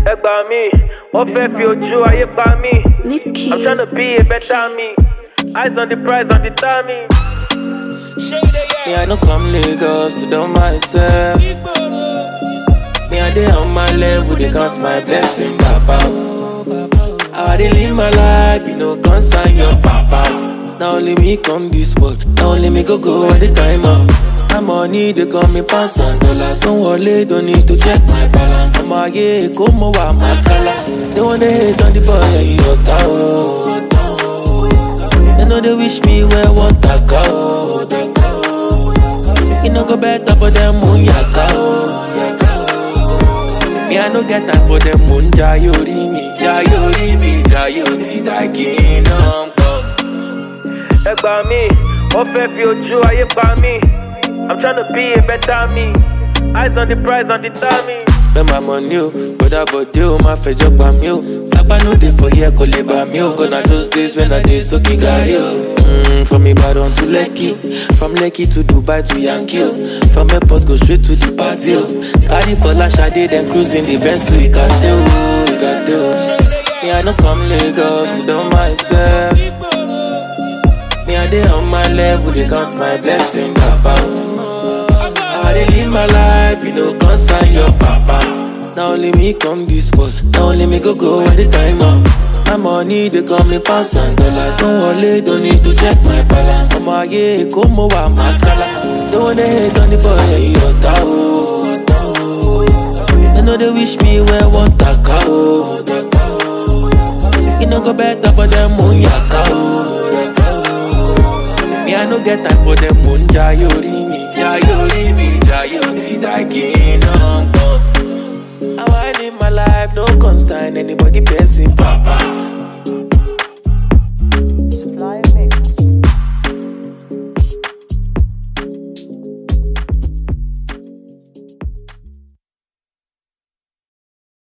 gbà mí, wọ́n fẹ́ fi ojú ayé pa mí. I'm trying to be a better me. Eyes on the prize, on the timing. Me, I no come Lagos to do myself. Me, I dey on my level, they count my blessing, papa. How I dey live my life, you know, concern your papa. Now only me come this world, now only me go all the time up. My money, they call me pounds and dollars. Don't worry, don't need to check my balance. I'm a yeah, come over my color. They wanna hate on the boy, and you know, they know they wish me where want to go. You know go better for them moon yaka. Me I no get time for them moon jayori mi, jayo ti da kingdom come. Ẹ gbà mí, wọ́n fẹ́ fi ojú ayé pa mí. I'm trying to be a better me. Eyes on the prize, on the timing. Spend my money, brother, but you, my fetch by me. Sapa no day for here, call it by me. Gonna those days when I day so Kigali. From Ibadan to Lekki, from Lekki to Dubai to Yankee. From airport go straight to the party. Carry for Lashade, then cruising the Benz to Ikate. Me I no come Lagos to do myself. Me I dey on my level, they count my blessing, papa. I dey live my life, you know, concern your papa. Now only me come this world, now only me go all the time up. My money, they call me pounds and dollars. Don't worry, don't need to check my balance. I'm a yeah, come over my color. Don't wanna hate on the boy, and you I know they wish me where want to go. You know go better for them moon yaka. Me I no get time for them moon jayori mi, jayo ti da kingdom come. How I live my life, no concern anybody person, papa.